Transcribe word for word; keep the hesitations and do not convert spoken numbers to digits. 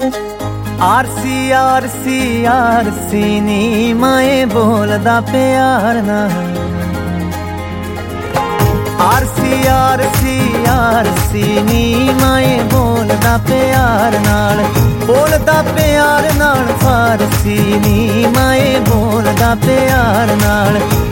RC RC RC नी माए बोलदा प्यार नाल आरसी आरसी आरसी नी माए बोलदा प्यार नाल बोलदा प्यार नाल फारसी नी माए बोलदा प्यार नाल